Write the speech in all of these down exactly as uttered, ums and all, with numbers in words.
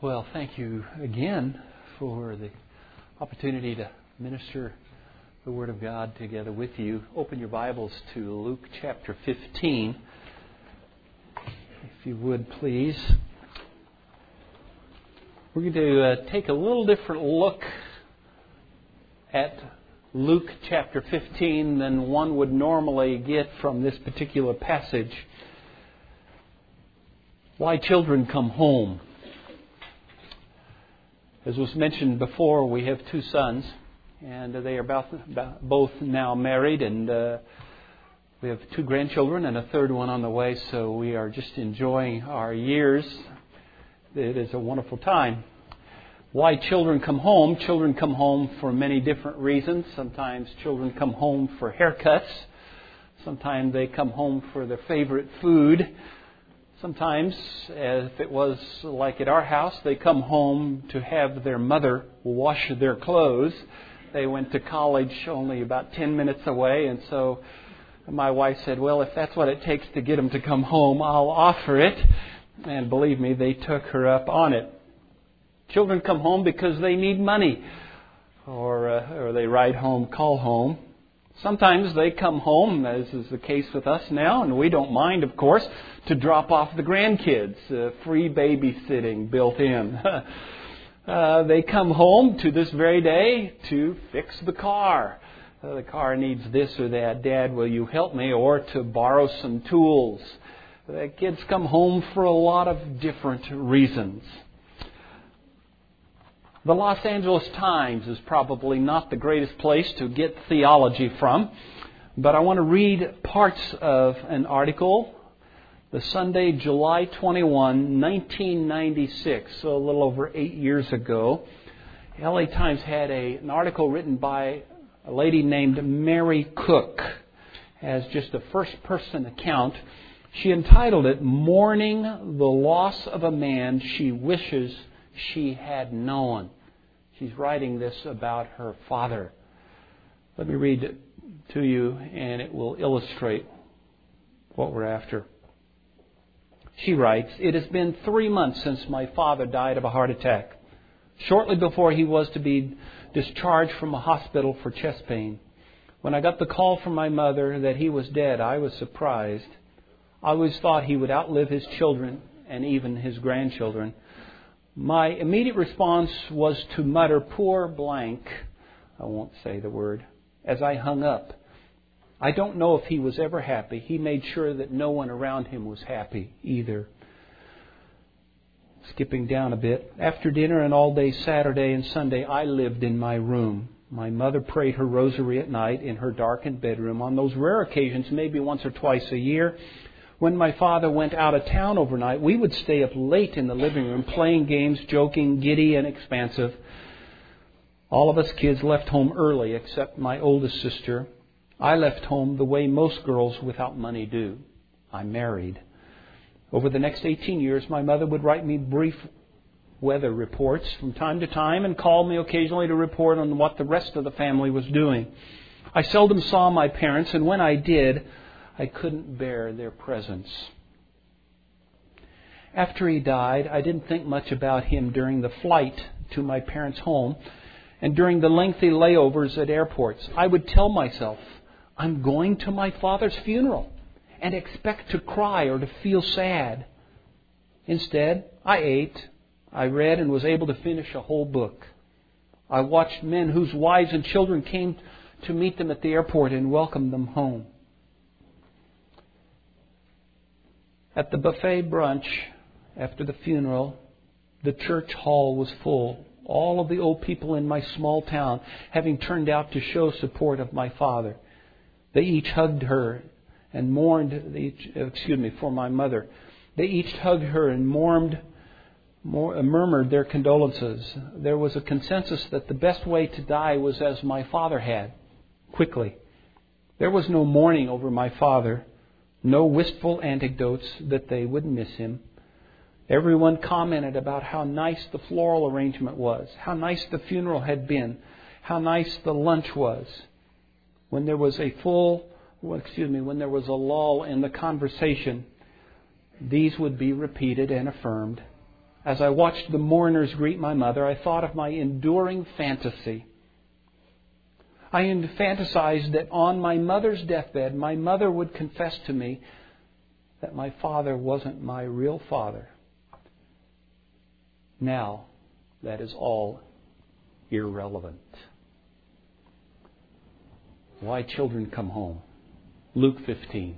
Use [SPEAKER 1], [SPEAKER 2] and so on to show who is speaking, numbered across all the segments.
[SPEAKER 1] Well, thank you again for the opportunity to minister the Word of God together with you. Open your Bibles to Luke chapter fifteen, if you would please. We're going to uh, take a little different look at Luke chapter fifteen than one would normally get from this particular passage. Why children come home. As was mentioned before, we have two sons, and they are about, about both now married, and uh, we have two grandchildren and a third one on the way, so we are just enjoying our years. It is a wonderful time. Why children come home? Children come home for many different reasons. Sometimes children come home for haircuts. Sometimes they come home for their favorite food. Sometimes, if it was like at our house, they come home to have their mother wash their clothes. They went to college only about ten minutes away, and so my wife said, well, if that's what it takes to get them to come home, I'll offer it. And believe me, they took her up on it. Children come home because they need money, or, uh, or they ride home, call home. Sometimes they come home, as is the case with us now, and we don't mind, of course, to drop off the grandkids. Uh, free babysitting built in. uh, they come home to this very day to fix the car. Uh, the car needs this or that. Dad, will you help me? Or to borrow some tools. The kids come home for a lot of different reasons. The Los Angeles Times is probably not the greatest place to get theology from, but I want to read parts of an article, the Sunday, July twenty-first, nineteen ninety-six, so a little over eight years ago. The L A Times had a, an article written by a lady named Mary Cook as just a first-person account. She entitled it, Mourning the Loss of a Man She Wishes She Had Known. She's writing this about her father. Let me read it to you, and it will illustrate what we're after. She writes, It has been three months since my father died of a heart attack, shortly before he was to be discharged from a hospital for chest pain. When I got the call from my mother that he was dead, I was surprised. I always thought he would outlive his children and even his grandchildren. My immediate response was to mutter, poor blank, I won't say the word, as I hung up. I don't know if he was ever happy. He made sure that no one around him was happy either. Skipping down a bit. After dinner and all day Saturday and Sunday, I lived in my room. My mother prayed her rosary at night in her darkened bedroom. On those rare occasions, maybe once or twice a year, when my father went out of town overnight, we would stay up late in the living room playing games, joking, giddy and expansive. All of us kids left home early except my oldest sister. I left home the way most girls without money do. I married. Over the next eighteen years, my mother would write me brief weather reports from time to time and call me occasionally to report on what the rest of the family was doing. I seldom saw my parents, and when I did, I couldn't bear their presence. After he died, I didn't think much about him during the flight to my parents' home and during the lengthy layovers at airports. I would tell myself, I'm going to my father's funeral and expect to cry or to feel sad. Instead, I ate, I read, and was able to finish a whole book. I watched men whose wives and children came to meet them at the airport and welcomed them home. At the buffet brunch after the funeral, the church hall was full. All of the old people in my small town having turned out to show support of my father. They each hugged her and mourned, excuse me, for my mother. They each hugged her and mourned, murmured their condolences. There was a consensus that the best way to die was as my father had, quickly. There was no mourning over my father. No wistful anecdotes that they would miss him. Everyone commented about how nice the floral arrangement was, how nice the funeral had been, how nice the lunch was. When there was a full, well, excuse me, when there was a lull in the conversation, these would be repeated and affirmed. As I watched the mourners greet my mother, I thought of my enduring fantasy. I fantasized that on my mother's deathbed, my mother would confess to me that my father wasn't my real father. Now, that is all irrelevant. Why children come home. Luke fifteen.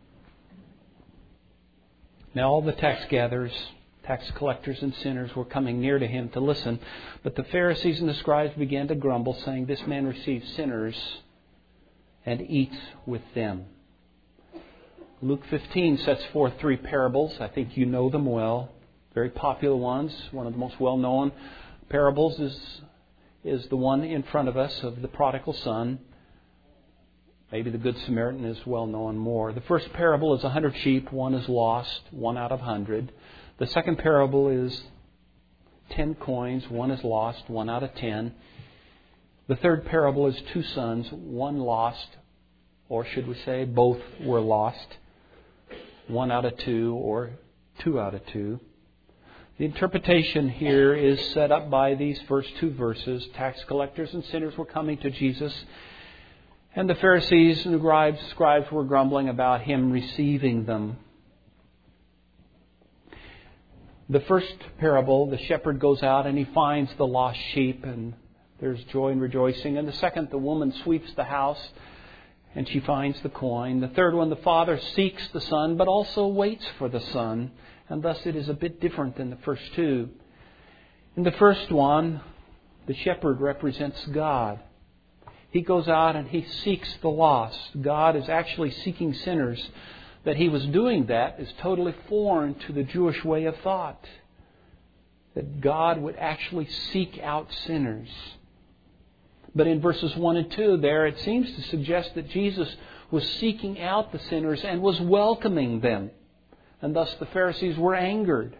[SPEAKER 1] Now all the tax gatherers, tax collectors and sinners were coming near to him to listen. But the Pharisees and the scribes began to grumble, saying, "This man receives sinners and eats with them." Luke fifteen sets forth three parables. I think you know them well. Very popular ones. One of the most well-known parables is, is the one in front of us of the prodigal son. Maybe the Good Samaritan is well known more. The first parable is a hundred sheep. One is lost, one out of a hundred. The second parable is ten coins. One is lost, one out of ten. The third parable is two sons. One lost, or should we say both were lost. One out of two, or two out of two. The interpretation here is set up by these first two verses. Tax collectors and sinners were coming to Jesus, and the Pharisees and the scribes were grumbling about him receiving them. The first parable, the shepherd goes out and he finds the lost sheep, and there's joy and rejoicing. And the second, the woman sweeps the house and she finds the coin. The third one, the father seeks the son but also waits for the son. And thus it is a bit different than the first two. In the first one, the shepherd represents God. He goes out and he seeks the lost. God is actually seeking sinners. That he was doing that is totally foreign to the Jewish way of thought. That God would actually seek out sinners. But in verses one and two there, it seems to suggest that Jesus was seeking out the sinners and was welcoming them. And thus the Pharisees were angered.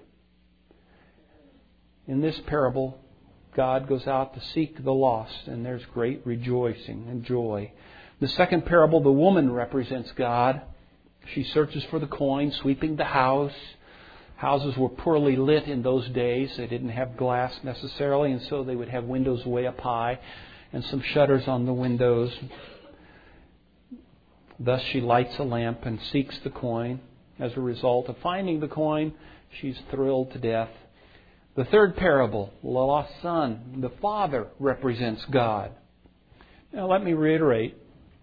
[SPEAKER 1] In this parable, God goes out to seek the lost, and there's great rejoicing and joy. The second parable, the woman represents God. She searches for the coin, sweeping the house. Houses were poorly lit in those days. They didn't have glass necessarily, and so they would have windows way up high and some shutters on the windows. Thus she lights a lamp and seeks the coin. As a result of finding the coin, she's thrilled to death. The third parable, the lost son, the father represents God. Now let me reiterate.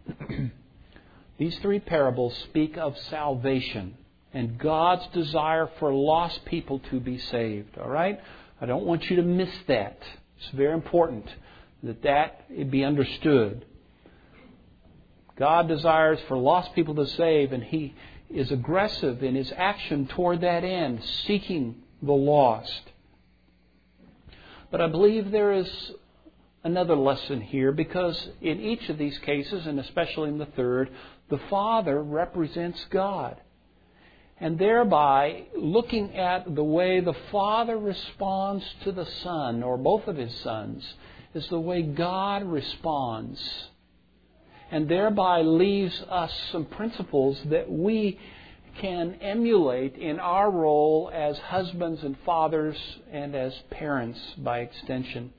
[SPEAKER 1] These three parables speak of salvation and God's desire for lost people to be saved. All right? I don't want you to miss that. It's very important that that be understood. God desires for lost people to save, and He is aggressive in His action toward that end, seeking the lost. But I believe there is another lesson here, because in each of these cases, and especially in the third, the Father represents God. And thereby, looking at the way the Father responds to the Son, or both of His sons, is the way God responds. And thereby leaves us some principles that we can emulate in our role as husbands and fathers and as parents by extension.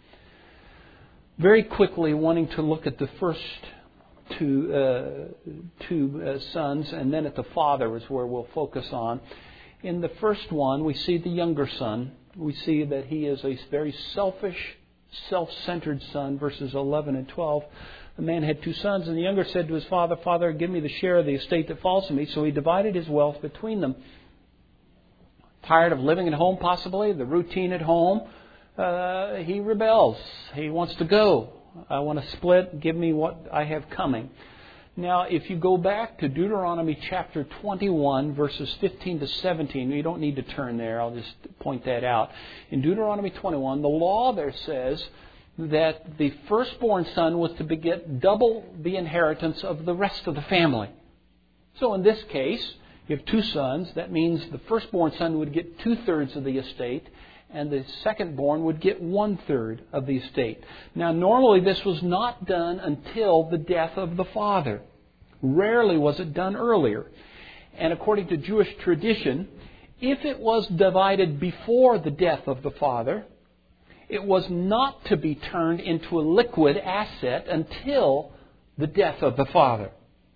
[SPEAKER 1] Very quickly, wanting to look at the first two, uh, two uh, sons, and then at the father is where we'll focus on. In the first one, we see the younger son. We see that he is a very selfish, self-centered son, verses eleven and twelve. The man had two sons, and the younger said to his father, "Father, give me the share of the estate that falls to me." So he divided his wealth between them. Tired of living at home, possibly, the routine at home, uh, he rebels. He wants to go. I want to split. Give me what I have coming. Now, if you go back to Deuteronomy chapter twenty-one, verses fifteen to seventeen, you don't need to turn there. I'll just point that out. In Deuteronomy twenty-one, the law there says that the firstborn son was to beget double the inheritance of the rest of the family. So in this case, you have two sons. That means the firstborn son would get two-thirds of the estate, and the secondborn would get one-third of the estate. Now, normally this was not done until the death of the father. Rarely was it done earlier. And according to Jewish tradition, if it was divided before the death of the father, it was not to be turned into a liquid asset until the death of the father.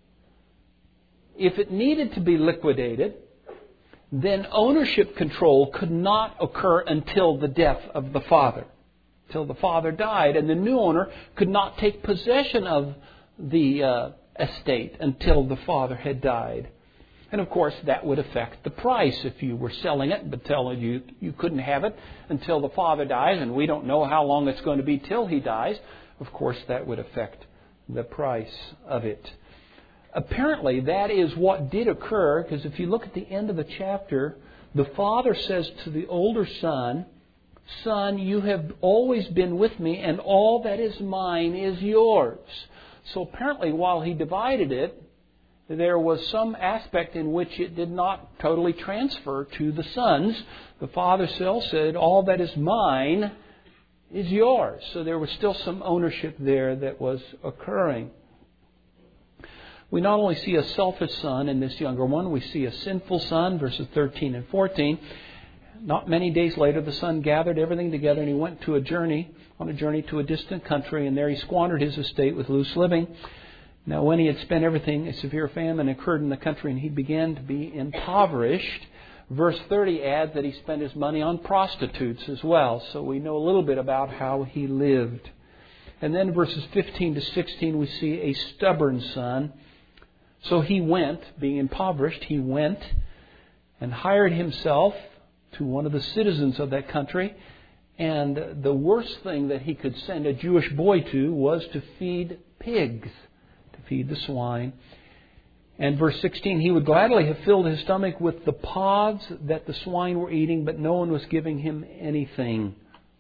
[SPEAKER 1] If it needed to be liquidated, then ownership control could not occur until the death of the father, till the father died, and the new owner could not take possession of the uh, estate until the father had died. And of course, that would affect the price if you were selling it, but telling you you couldn't have it until the father dies, and we don't know how long it's going to be till he dies. Of course, that would affect the price of it. Apparently, that is what did occur, because if you look at the end of the chapter, the father says to the older son, "Son, you have always been with me, and all that is mine is yours." So apparently, while he divided it, there was some aspect in which it did not totally transfer to the sons. The father still said, "All that is mine is yours." So there was still some ownership there that was occurring. We not only see a selfish son in this younger one, we see a sinful son, verses thirteen and fourteen. Not many days later, the son gathered everything together and he went to a journey, on a journey to a distant country, and there he squandered his estate with loose living. Now, when he had spent everything, a severe famine occurred in the country and he began to be impoverished. Verse thirty adds that he spent his money on prostitutes as well. So we know a little bit about how he lived. And then verses fifteen to sixteen, we see a stubborn son. So he went, being impoverished, he went and hired himself to one of the citizens of that country. And the worst thing that he could send a Jewish boy to was to feed pigs, to feed the swine. And verse sixteen, he would gladly have filled his stomach with the pods that the swine were eating, but no one was giving him anything.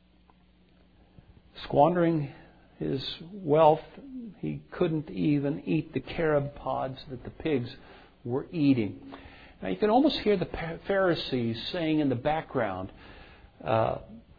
[SPEAKER 1] Squandering his wealth, he couldn't even eat the carob pods that the pigs were eating. Now you can almost hear the Pharisees saying in the background uh,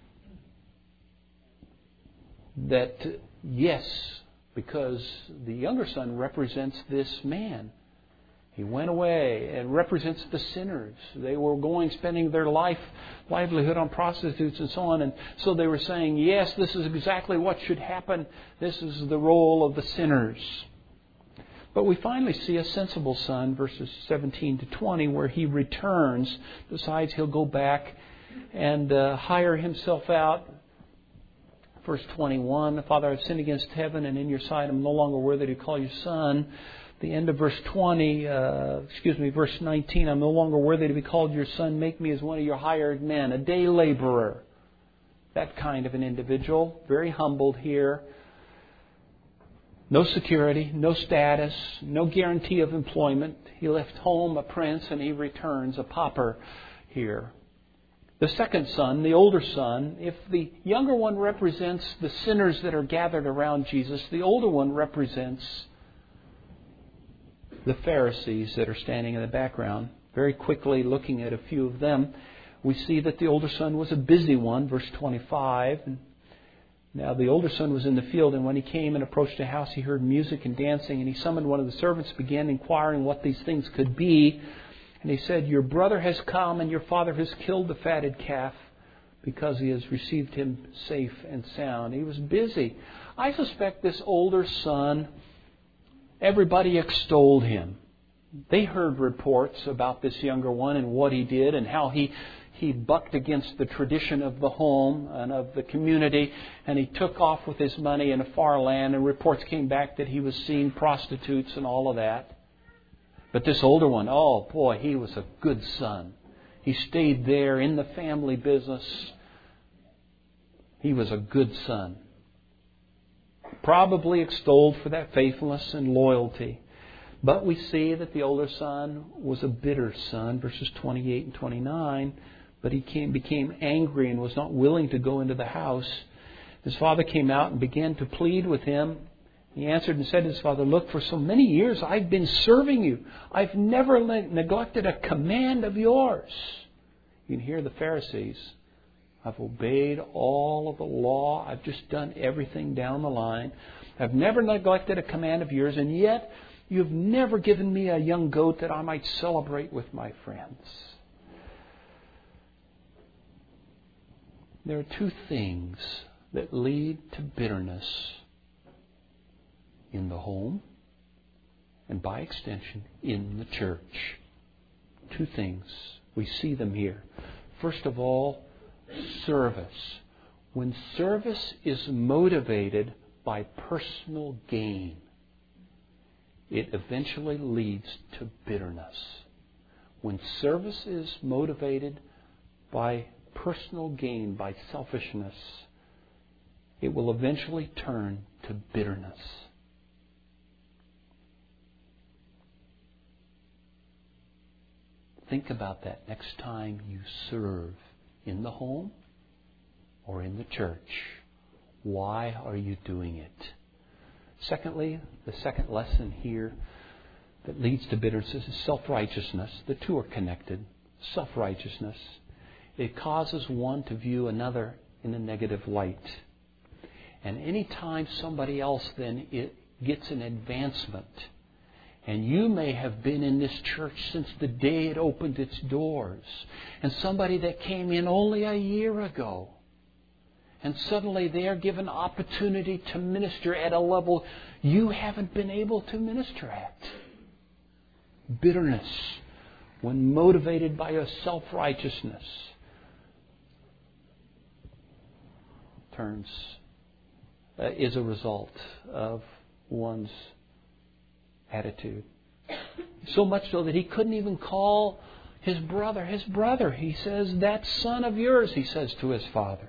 [SPEAKER 1] that, yes, because the younger son represents this man. He went away and represents the sinners. They were going, spending their life, livelihood on prostitutes and so on. And so they were saying, yes, this is exactly what should happen. This is the role of the sinners. But we finally see a sensible son, verses seventeen to twenty, where he returns, decides he'll go back and uh, hire himself out. Verse twenty-one, "Father, I've sinned against heaven and in your sight. I'm no longer worthy to call you son." The end of verse twenty, uh, excuse me, verse nineteen, "I'm no longer worthy to be called your son. Make me as one of your hired men," a day laborer. That kind of an individual, very humbled here. No security, no status, no guarantee of employment. He left home a prince and he returns a pauper here. The second son, the older son, if the younger one represents the sinners that are gathered around Jesus, the older one represents the Pharisees that are standing in the background. Very quickly looking at a few of them, we see that the older son was a busy one, verse twenty-five. Now the older son was in the field, and when he came and approached the house, he heard music and dancing, and he summoned one of the servants, began inquiring what these things could be. And he said, "Your brother has come, and your father has killed the fatted calf, because he has received him safe and sound." He was busy. I suspect this older son, everybody extolled him. They heard reports about this younger one and what he did and how he, he bucked against the tradition of the home and of the community, and he took off with his money in a far land, and reports came back that he was seeing prostitutes and all of that. But this older one, oh boy, he was a good son. He stayed there in the family business. He was a good son. Probably extolled for that faithfulness and loyalty. But we see that the older son was a bitter son, verses twenty-eight and twenty-nine. But he came, became angry and was not willing to go into the house. His father came out and began to plead with him. He answered and said to his father, "Look, for so many years I've been serving you. I've never neglected a command of yours." You can hear the Pharisees. I've obeyed all of the law. I've just done everything down the line. I've never neglected a command of yours, and yet you've never given me a young goat that I might celebrate with my friends. There are two things that lead to bitterness in the home and by extension in the church. Two things. We see them here. First of all, service. When service is motivated by personal gain, it eventually leads to bitterness. When service is motivated by personal gain, by selfishness, it will eventually turn to bitterness. Think about that next time you serve in the home or in the church. Why are you doing it? Secondly, the second lesson here that leads to bitterness is self-righteousness. The two are connected. Self-righteousness. It causes one to view another in a negative light. And any time somebody else then it gets an advancement, and you may have been in this church since the day it opened its doors, and somebody that came in only a year ago, and suddenly they are given opportunity to minister at a level you haven't been able to minister at. Bitterness, when motivated by a self-righteousness, turns uh, is a result of one's attitude. So much so that he couldn't even call his brother his brother. He says, "That son of yours," he says to his father.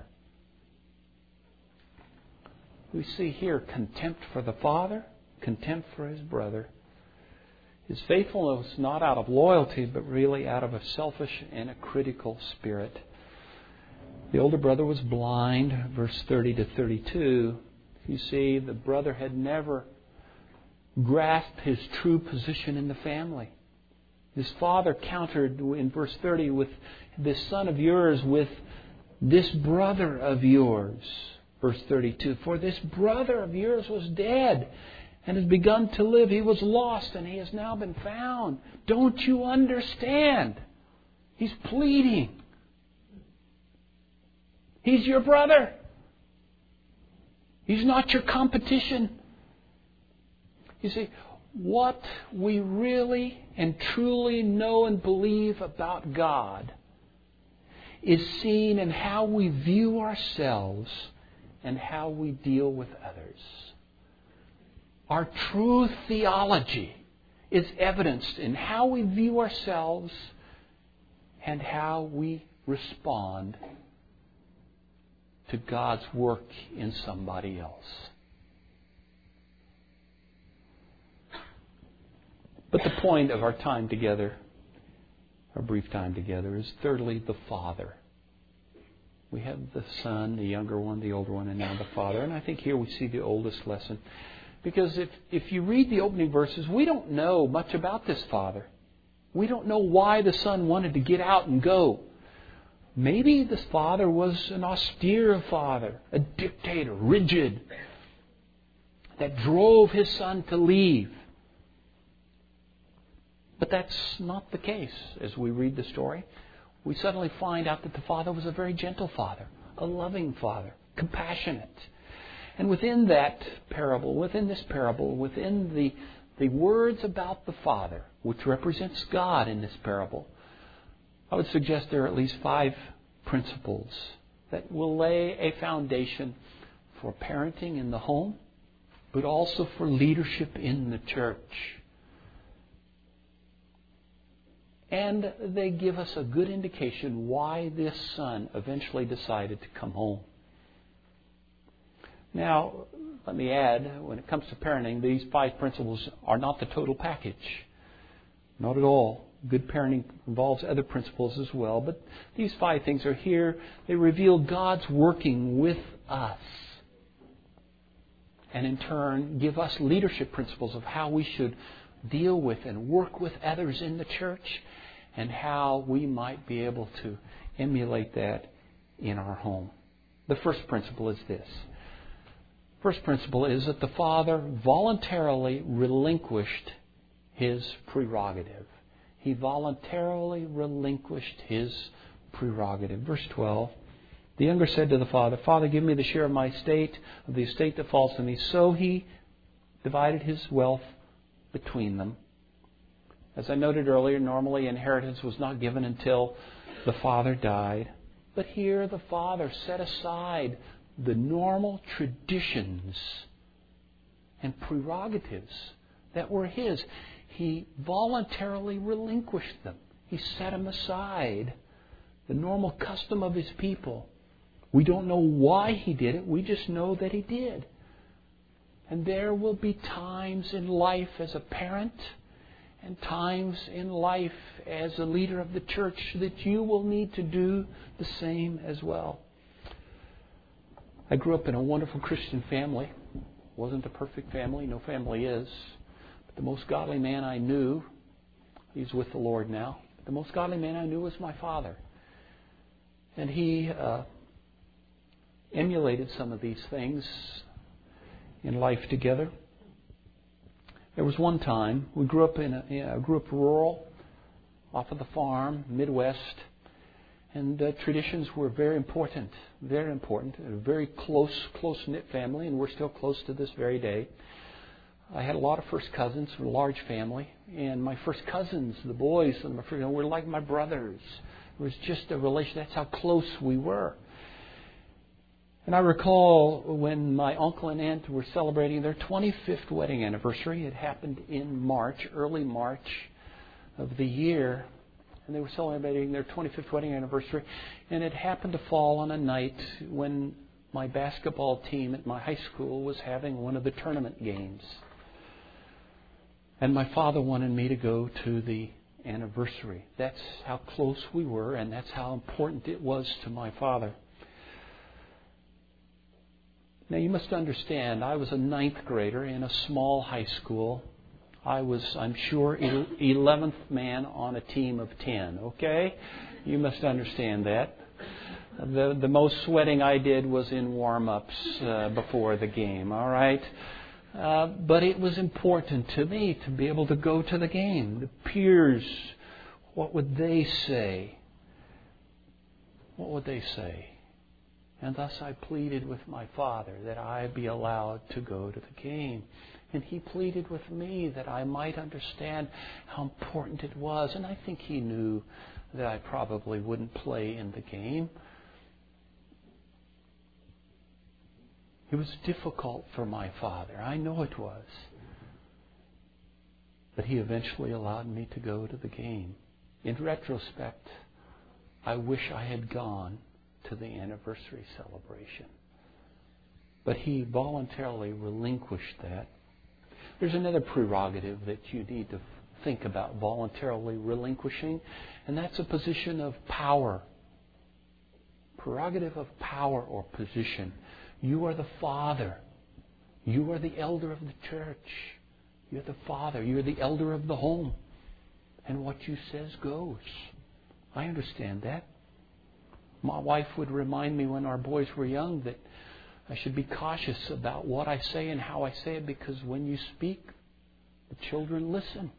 [SPEAKER 1] We see here contempt for the father, contempt for his brother. His faithfulness not out of loyalty, but really out of a selfish and a critical spirit. The older brother was blind, verse thirty to thirty-two. You see, the brother had never grasped his true position in the family. His father countered in verse thirty with this son of yours with this brother of yours. Verse thirty-two, for this brother of yours was dead and has begun to live. He was lost and he has now been found. Don't you understand? He's pleading. He's your brother. He's not your competition. You see, what we really and truly know and believe about God is seen in how we view ourselves and how we deal with others. Our true theology is evidenced in how we view ourselves and how we respond to God's work in somebody else. But the point of our time together, our brief time together, is thirdly the Father. We have the Son, the younger one, the older one, and now the Father. And I think here we see the oldest lesson. Because if, if you read the opening verses, we don't know much about this Father. We don't know why the Son wanted to get out and go. Maybe this father was an austere father, a dictator, rigid, that drove his son to leave. But that's not the case. As we read the story, we suddenly find out that the father was a very gentle father, a loving father, compassionate. And within that parable, within this parable, within the, the words about the Father, which represents God in this parable, I would suggest there are at least five principles that will lay a foundation for parenting in the home, but also for leadership in the church. And they give us a good indication why this son eventually decided to come home. Now, let me add, when it comes to parenting, these five principles are not the total package. Not at all. Good parenting involves other principles as well. But these five things are here. They reveal God's working with us. And in turn, give us leadership principles of how we should deal with and work with others in the church, and how we might be able to emulate that in our home. The first principle is this. First principle is that the Father voluntarily relinquished His prerogative. He voluntarily relinquished His prerogative. Verse twelve, The younger said to the father, Father, give me the share of my estate, of the estate that falls to me. So he divided his wealth between them. As I noted earlier, normally inheritance was not given until the father died. But here the father set aside the normal traditions and prerogatives that were his. He voluntarily relinquished them. He set them aside. The normal custom of his people. We don't know why he did it. We just know that he did. And there will be times in life as a parent and times in life as a leader of the church that you will need to do the same as well. I grew up in a wonderful Christian family. Wasn't a perfect family. No family is. But the most godly man I knew, he's with the Lord now. The most godly man I knew was my father. And he uh, emulated some of these things in life together. There was one time we grew up in a, you know, grew up rural, off of the farm, Midwest, and uh, traditions were very important, very important. A very close, close knit family, and we're still close to this very day. I had a lot of first cousins, a large family, and my first cousins, the boys, and my first, were like my brothers. It was just a relation. That's how close we were. And I recall when my uncle and aunt were celebrating their twenty-fifth wedding anniversary. It happened in March, early March of the year. And they were celebrating their twenty-fifth wedding anniversary. And it happened to fall on a night when my basketball team at my high school was having one of the tournament games. And my father wanted me to go to the anniversary. That's how close we were, and that's how important it was to my father. Now, you must understand, I was a ninth grader in a small high school. I was, I'm sure, eleventh man on a team of ten, okay? You must understand that. The, the most sweating I did was in warm-ups uh, before the game, all right? Uh, but it was important to me to be able to go to the game. The peers, what would they say? What would they say? And thus I pleaded with my father that I be allowed to go to the game. And he pleaded with me that I might understand how important it was. And I think he knew that I probably wouldn't play in the game. It was difficult for my father. I know it was. But he eventually allowed me to go to the game. In retrospect, I wish I had gone to the anniversary celebration. But he voluntarily relinquished that. There's another prerogative that you need to think about voluntarily relinquishing, and that's a position of power. Prerogative of power or position. You are the father. You are the elder of the church. You're the father. You're the elder of the home. And what you says goes. I understand that. My wife would remind me when our boys were young that I should be cautious about what I say and how I say it, because when you speak, the children listen.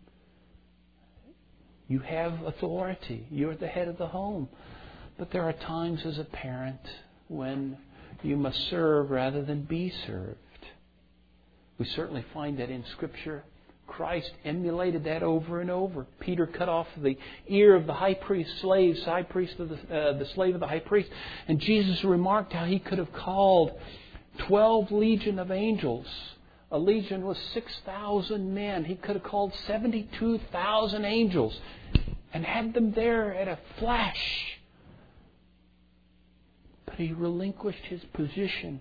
[SPEAKER 1] You have authority. You're the head of the home. But there are times as a parent when you must serve rather than be served. We certainly find that in Scripture. Christ emulated that over and over. Peter cut off the ear of the high priest, slaves, high priest of the, uh, the slave of the high priest. And Jesus remarked how he could have called twelve legion of angels. A legion was six thousand men. He could have called seventy-two thousand angels and had them there at a flash. But he relinquished his position.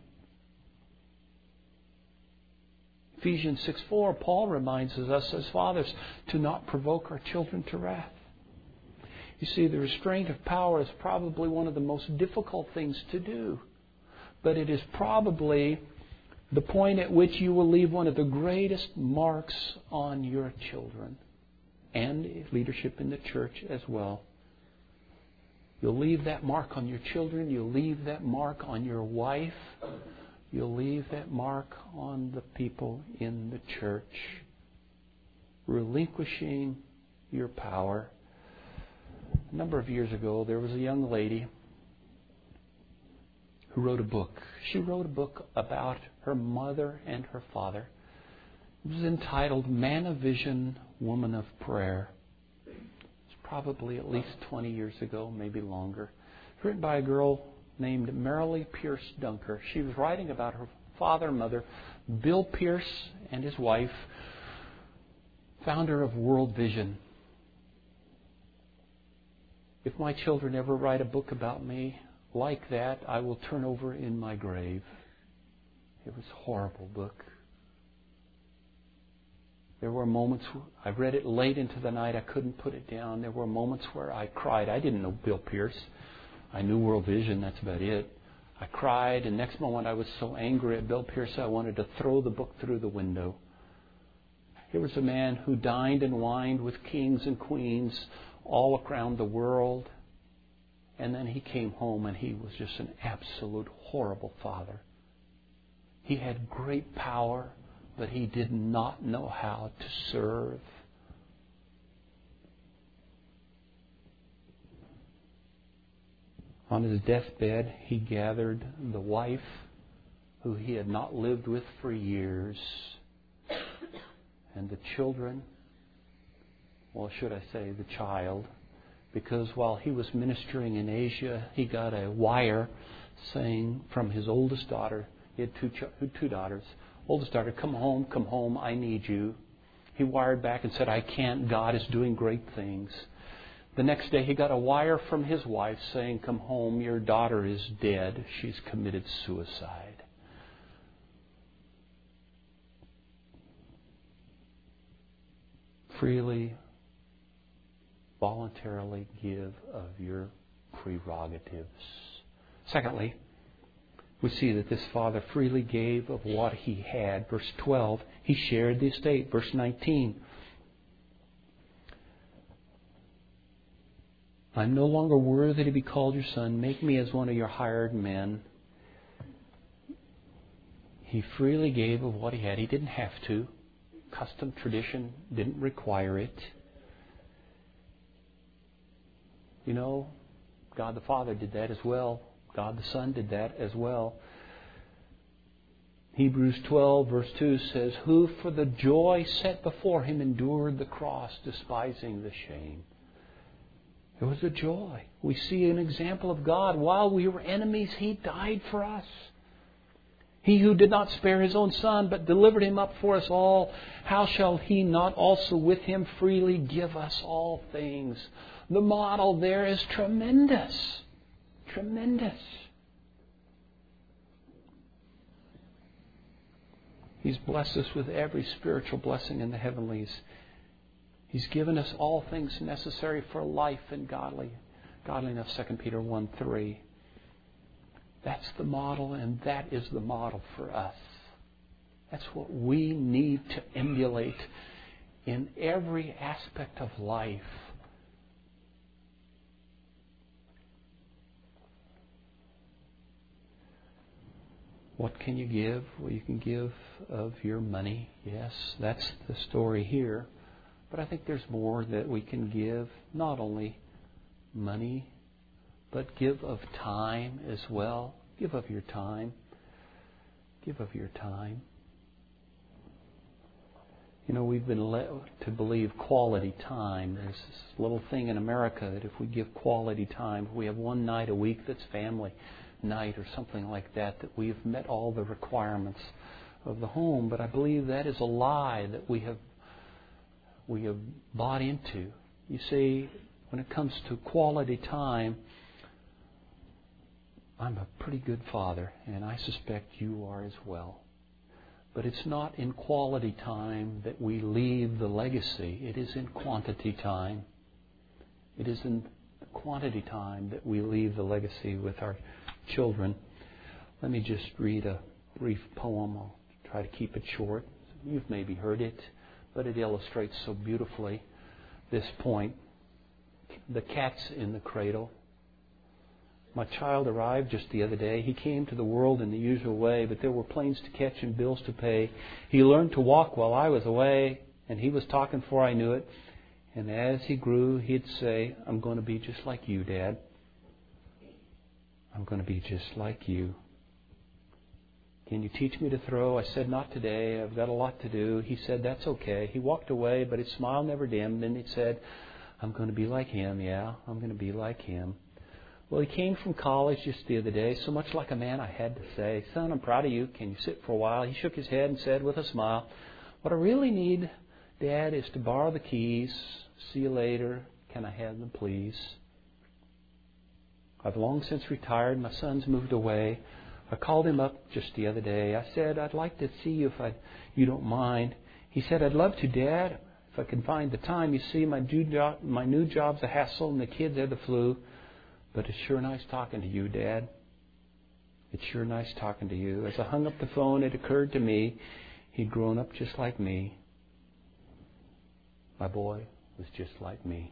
[SPEAKER 1] Ephesians six four, Paul reminds us as fathers to not provoke our children to wrath. You see, the restraint of power is probably one of the most difficult things to do. But it is probably the point at which you will leave one of the greatest marks on your children and leadership in the church as well. You'll leave that mark on your children. You'll leave that mark on your wife. You'll leave that mark on the people in the church. Relinquishing your power. A number of years ago, there was a young lady who wrote a book. She wrote a book about her mother and her father. It was entitled Man of Vision, Woman of Prayer. It's probably at least twenty years ago, maybe longer. It's written by a girl named Marilee Pierce Dunker. She was writing about her father and mother, Bill Pierce and his wife, founder of World Vision. If my children ever write a book about me like that, I will turn over in my grave. It was a horrible book. There were moments, I read it late into the night, I couldn't put it down. There were moments where I cried. I didn't know Bill Pierce. I knew World Vision, that's about it. I cried, and next moment I was so angry at Bill Pierce I wanted to throw the book through the window. Here was a man who dined and wined with kings and queens all around the world. And then he came home and he was just an absolute horrible father. He had great power, but he did not know how to serve. On his deathbed, he gathered the wife who he had not lived with for years, and the children, well, should I say the child, because while he was ministering in Asia, he got a wire saying from his oldest daughter, he had two, ch- two daughters, oldest daughter, come home, come home, I need you. He wired back and said, I can't, God is doing great things. The next day he got a wire from his wife saying, come home, your daughter is dead. She's committed suicide. Freely, voluntarily give of your prerogatives. Secondly, we see that this father freely gave of what he had. Verse twelve, he shared the estate. Verse nineteen, I'm no longer worthy to be called your son. Make me as one of your hired men. He freely gave of what he had. He didn't have to. Custom, tradition didn't require it. You know, God the Father did that as well. God the Son did that as well. Hebrews twelve verse two says, who for the joy set before him endured the cross, despising the shame. It was a joy. We see an example of God. While we were enemies, He died for us. He who did not spare His own Son, but delivered Him up for us all, how shall He not also with Him freely give us all things? The model there is tremendous. Tremendous. He's blessed us with every spiritual blessing in the heavenlies. He's given us all things necessary for life and godly, godliness, Second Peter one three. That's the model, and that is the model for us. That's what we need to emulate in every aspect of life. What can you give? Well, you can give of your money. Yes, that's the story here. But I think there's more that we can give. Not only money, but give of time as well. Give of your time. Give of your time. You know, we've been led to believe quality time. There's this little thing in America that if we give quality time, if we have one night a week that's family night or something like that, that we've met all the requirements of the home. But I believe that is a lie that we have we have bought into. You see, when it comes to quality time, I'm a pretty good father, and I suspect you are as well. But it's not in quality time that we leave the legacy. It is in quantity time. It is in quantity time that we leave the legacy with our children. Let me just read a brief poem. I'll try to keep it short. You've maybe heard it, but it illustrates so beautifully this point. The cat's in the cradle. My child arrived just the other day. He came to the world in the usual way, but there were planes to catch and bills to pay. He learned to walk while I was away, and he was talking before I knew it. And as he grew, he'd say, I'm going to be just like you, Dad. I'm going to be just like you. Can you teach me to throw? I said, not today. I've got a lot to do. He said, that's okay. He walked away, but his smile never dimmed. Then he said, I'm going to be like him. Yeah, I'm going to be like him. Well, he came from college just the other day. So much like a man, I had to say, son, I'm proud of you. Can you sit for a while? He shook his head and said with a smile, what I really need, Dad, is to borrow the keys. See you later. Can I have them, please? I've long since retired. My son's moved away. I called him up just the other day. I said, I'd like to see you if I, you don't mind. He said, I'd love to, Dad, if I can find the time. You see, my new, job, my new job's a hassle and the kids have the flu. But it's sure nice talking to you, Dad. It's sure nice talking to you. As I hung up the phone, it occurred to me he'd grown up just like me. My boy was just like me.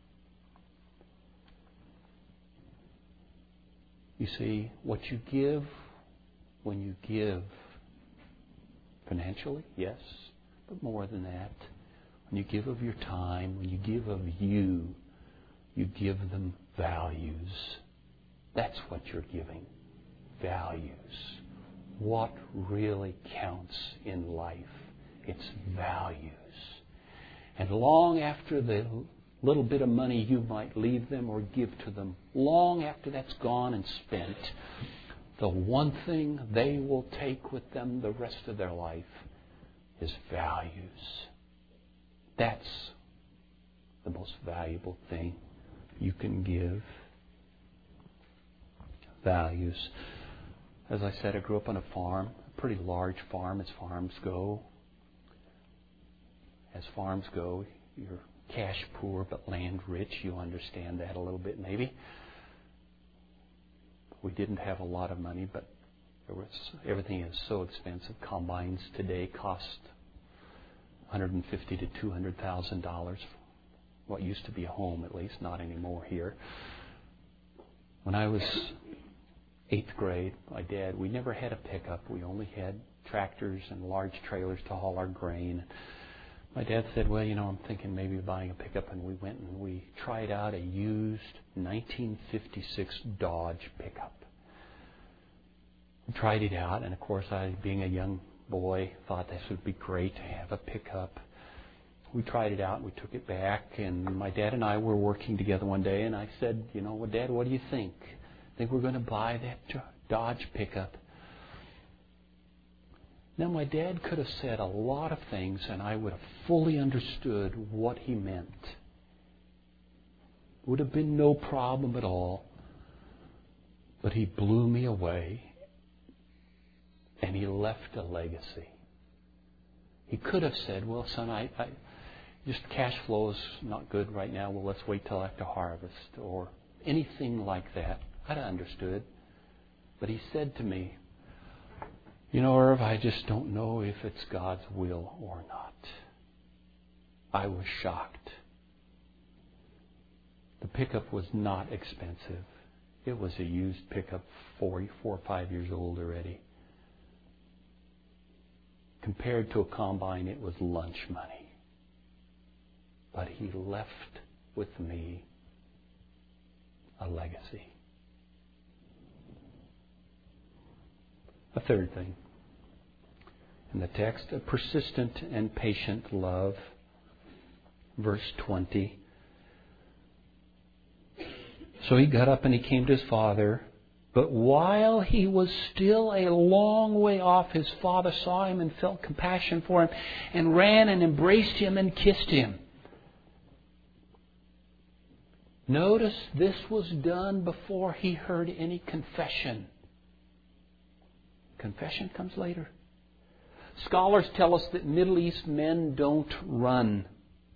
[SPEAKER 1] You see, what you give when you give financially, yes, but more than that, when you give of your time, when you give of you, you give them values. That's what you're giving. Values. What really counts in life? It's values. And long after the little bit of money you might leave them or give to them, long after that's gone and spent, the one thing they will take with them the rest of their life is values. That's the most valuable thing you can give. Values. As I said, I grew up on a farm, a pretty large farm as farms go. As farms go, you're cash poor but land rich. You understand that a little bit maybe. We didn't have a lot of money, but there was, everything is so expensive. Combines today cost one hundred fifty thousand to two hundred thousand dollars. What used to be a home, at least, not anymore here. When I was eighth grade, my dad, we never had a pickup. We only had tractors and large trailers to haul our grain. My dad said, well, you know, I'm thinking maybe of buying a pickup. And we went and we tried out a used nineteen fifty-six Dodge pickup. We tried it out. And, of course, I, being a young boy, thought this would be great to have a pickup. We tried it out and we took it back. And my dad and I were working together one day. And I said, you know, well, Dad, what do you think? Think we're going to buy that Dodge pickup? Now, my dad could have said a lot of things, and I would have fully understood what he meant. Would have been no problem at all. But he blew me away, and he left a legacy. He could have said, well, son, I, I just cash flow is not good right now. Well, let's wait till after harvest, or anything like that. I'd have understood. But he said to me, you know, Irv, I just don't know if it's God's will or not. I was shocked. The pickup was not expensive. It was a used pickup, four, four or five years old already. Compared to a combine, it was lunch money. But he left with me a legacy. A third thing in the text, a persistent and patient love. Verse twenty. So he got up and he came to his father. But while he was still a long way off, his father saw him and felt compassion for him and ran and embraced him and kissed him. Notice this was done before he heard any confession. Confession comes later. Scholars tell us that Middle East men don't run.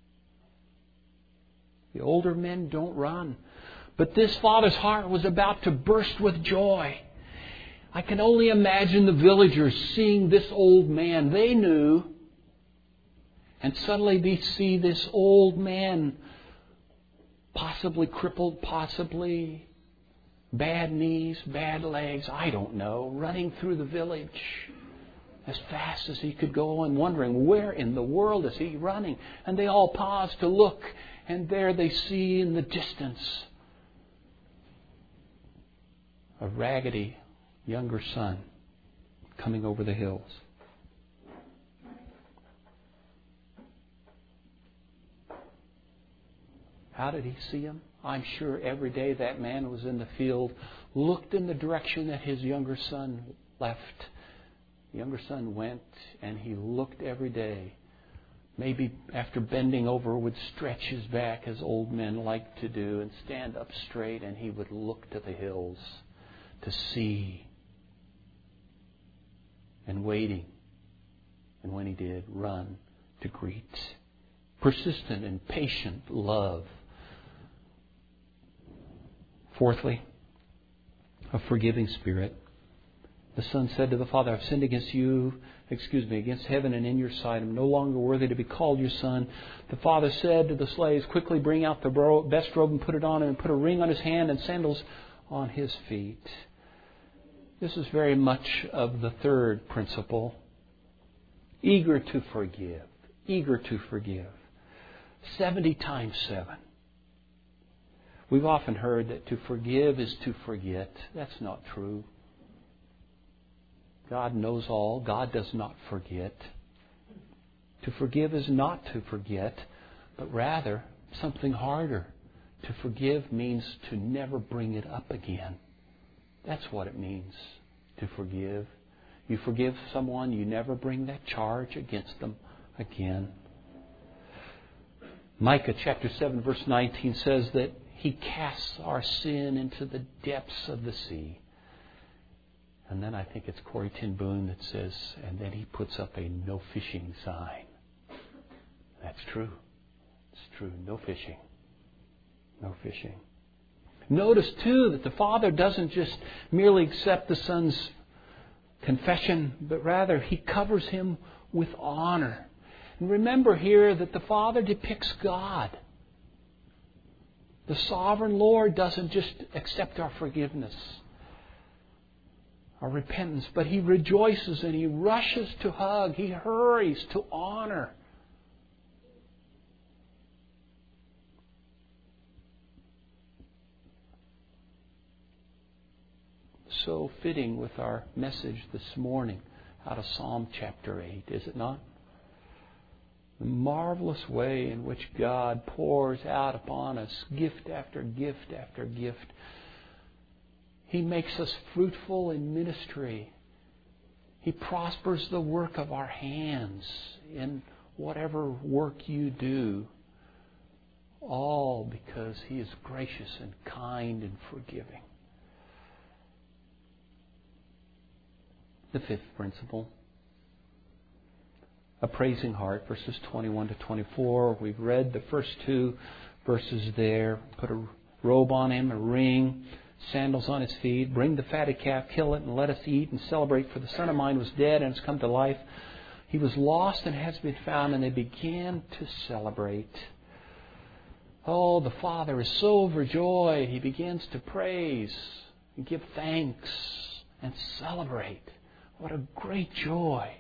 [SPEAKER 1] The older men don't run. But this father's heart was about to burst with joy. I can only imagine the villagers seeing this old man. They knew. And suddenly they see this old man, possibly crippled, possibly bad knees, bad legs, I don't know, running through the village as fast as he could go and wondering, where in the world is he running? And they all pause to look, and there they see in the distance a raggedy younger son coming over the hills. How did he see him? I'm sure every day that man was in the field, looked in the direction that his younger son left. The younger son went, and he looked every day. Maybe after bending over would stretch his back as old men like to do and stand up straight, and he would look to the hills to see. And waiting. And when he did, run to greet. Persistent and patient love. Fourthly, a forgiving spirit. The son said to the father, I've sinned against you, excuse me, against heaven and in your sight. I'm no longer worthy to be called your son. The father said to the slaves, quickly bring out the best robe and put it on him, and put a ring on his hand and sandals on his feet. This is very much of the third principle. Eager to forgive. Eager to forgive. Seventy times seven. We've often heard that to forgive is to forget. That's not true. God knows all. God does not forget. To forgive is not to forget, but rather something harder. To forgive means to never bring it up again. That's what it means to forgive. You forgive someone, you never bring that charge against them again. Micah chapter seven verse nineteen says that He casts our sin into the depths of the sea. And then I think it's Corrie ten Boom that says, and then He puts up a no fishing sign. That's true. It's true. No fishing. No fishing. Notice too that the Father doesn't just merely accept the Son's confession, but rather He covers him with honor. And remember here that the Father depicts God. The sovereign Lord doesn't just accept our forgiveness, our repentance, but He rejoices and He rushes to hug. He hurries to honor. So fitting with our message this morning out of Psalm chapter eight, is it not? The marvelous way in which God pours out upon us gift after gift after gift. He makes us fruitful in ministry. He prospers the work of our hands in whatever work you do. All because He is gracious and kind and forgiving. The fifth principle. A praising heart, verses twenty-one to twenty-four. We've read the first two verses there. Put a robe on him, a ring, sandals on his feet. Bring the fatted calf, kill it, and let us eat and celebrate. For the son of mine was dead and has come to life. He was lost and has been found. And they began to celebrate. Oh, the Father is so overjoyed. He begins to praise and give thanks and celebrate. What a great joy.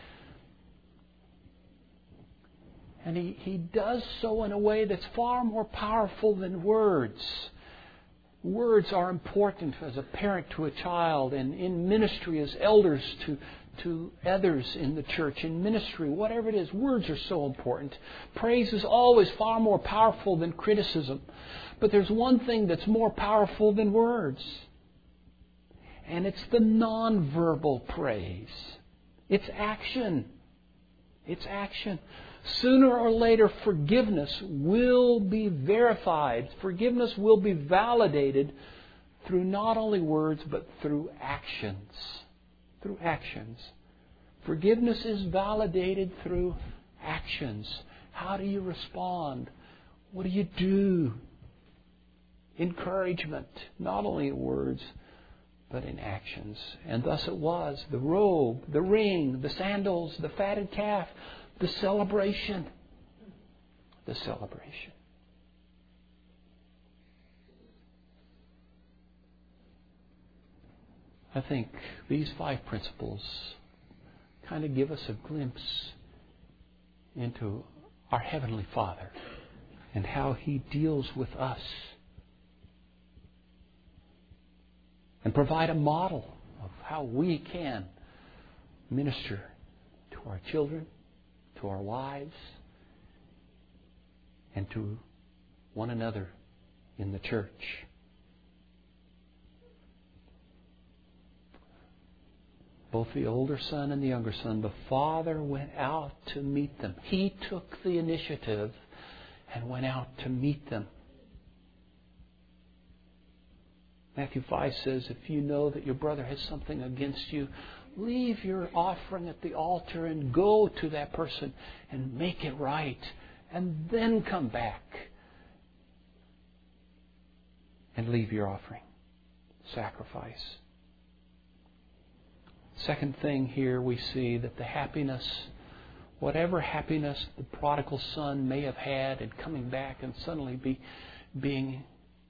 [SPEAKER 1] And he, he does so in a way that's far more powerful than words. Words are important as a parent to a child, and in ministry as elders to, to others in the church. In ministry, whatever it is, words are so important. Praise is always far more powerful than criticism. But there's one thing that's more powerful than words. And it's the nonverbal praise. It's action. It's action. Sooner or later, forgiveness will be verified. Forgiveness will be validated through not only words, but through actions. Through actions. Forgiveness is validated through actions. How do you respond? What do you do? Encouragement, not only in words, but in actions. And thus it was. The robe, the ring, the sandals, the fatted calf, the celebration. The celebration. I think these five principles kind of give us a glimpse into our Heavenly Father and how He deals with us. And provide a model of how we can minister to our children, to our wives, and to one another in the church. Both the older son and the younger son, the father went out to meet them. He took the initiative and went out to meet them. Matthew five says, if you know that your brother has something against you, leave your offering at the altar and go to that person and make it right. And then come back and leave your offering. Sacrifice. Second thing here, we see that the happiness, whatever happiness the prodigal son may have had in coming back and suddenly be being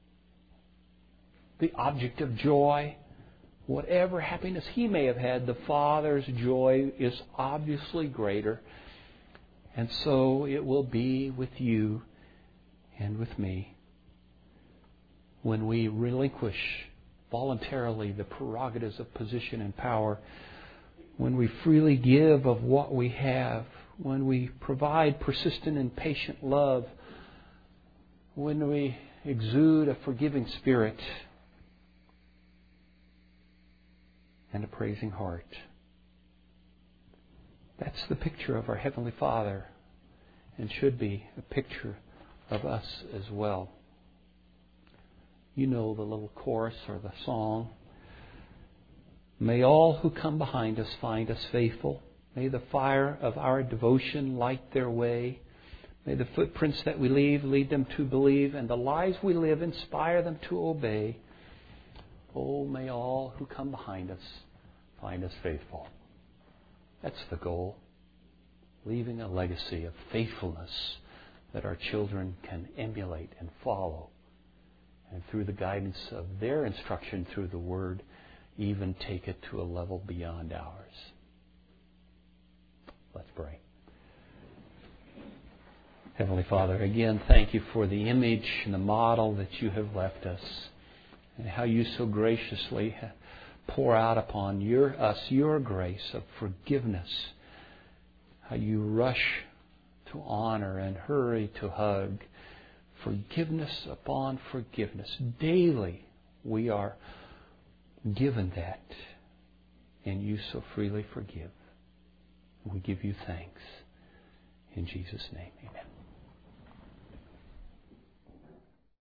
[SPEAKER 1] the object of joy, whatever happiness he may have had, the Father's joy is obviously greater. And so it will be with you and with me when we relinquish voluntarily the prerogatives of position and power, when we freely give of what we have, when we provide persistent and patient love, when we exude a forgiving spirit and a praising heart. That's the picture of our Heavenly Father, and should be a picture of us as well. You know the little chorus or the song. May all who come behind us find us faithful. May the fire of our devotion light their way. May the footprints that we leave lead them to believe, and the lives we live inspire them to obey. Oh, may all who come behind us find us faithful. That's the goal. Leaving a legacy of faithfulness that our children can emulate and follow. And through the guidance of their instruction through the Word, even take it to a level beyond ours. Let's pray. Heavenly Father, again, thank you for the image and the model that you have left us, and how you so graciously pour out upon your, us your grace of forgiveness. How you rush to honor and hurry to hug. Forgiveness upon forgiveness. Daily we are given that, and you so freely forgive. We give you thanks. In Jesus' name, amen.